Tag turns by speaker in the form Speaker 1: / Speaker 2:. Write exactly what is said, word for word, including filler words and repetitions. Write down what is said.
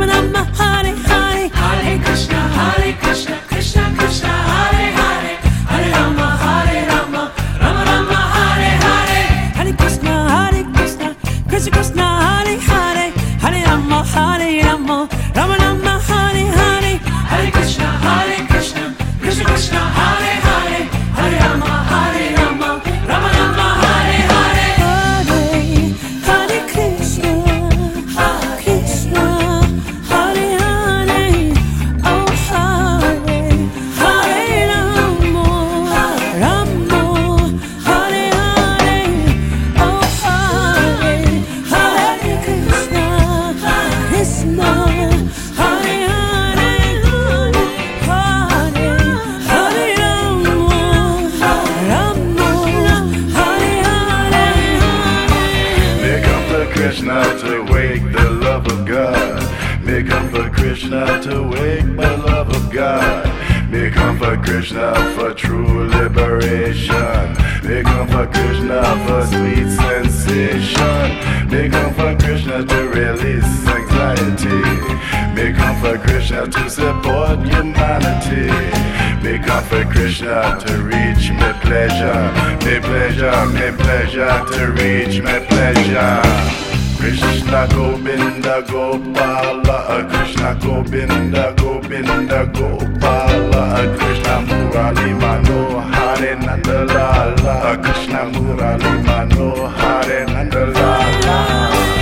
Speaker 1: Rama Rama Hare Hare, Hare Krishna, Hare Krishna, Krishna Krishna, Hare Hare, Hare Rama, Hare Rama, Rama Rama, Hare Hare, Hare Krishna, Hare Krishna, Krishna Krishna, Hare Hare, Hare Rama, Hare Rama, Rama Rama, Hare Hare, Hare Krishna, Hare Krishna, Krishna Krishna, Hare Hare, Hare Rama, Hare Rama, Rama Rama, Hare Hare, Hare Hare Krishna, Krishna, Hare Hare, oh Hare, Hare Rama, Rama, Hare Hare, oh Hare, Hare Krishna, Krishna, Hare Hare, Hare, Hare Rama, Rama, Hare Hare.
Speaker 2: May come for Krishna to wake the love of God. May come for Krishna to wake the love of God. May come for Krishna for true liberation. May come for Krishna for sweet sensation. May come for Krishna to release anxiety. May come for Krishna to support humanity. May come for Krishna to reach my pleasure. My pleasure, my pleasure to reach my pleasure. Krishna Govinda Gopala, Krishna Govinda Govinda Gopala, Krishna Murali Manohare Nandalala, Krishna Murali Manohare Nandalala.